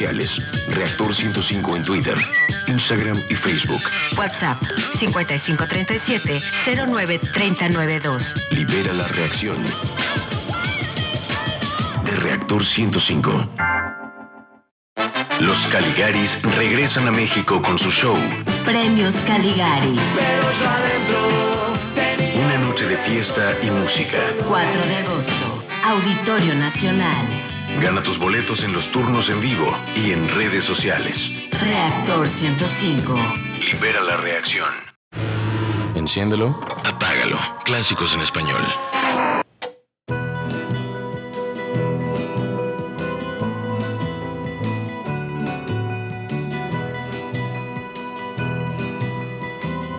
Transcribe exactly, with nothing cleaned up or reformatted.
Reactor ciento cinco en Twitter, Instagram y Facebook. WhatsApp cincuenta y cinco treinta y siete cero nueve treinta noventa y dos. Libera la reacción de Reactor ciento cinco. Los Caligaris regresan a México con su show Premios Caligari. Pero yo adentro tenía Una noche de fiesta y música. cuatro de agosto, Auditorio Nacional. Gana tus boletos en los turnos en vivo y en redes sociales. Reactor ciento cinco. Libera la reacción. Enciéndelo, apágalo. Clásicos en español.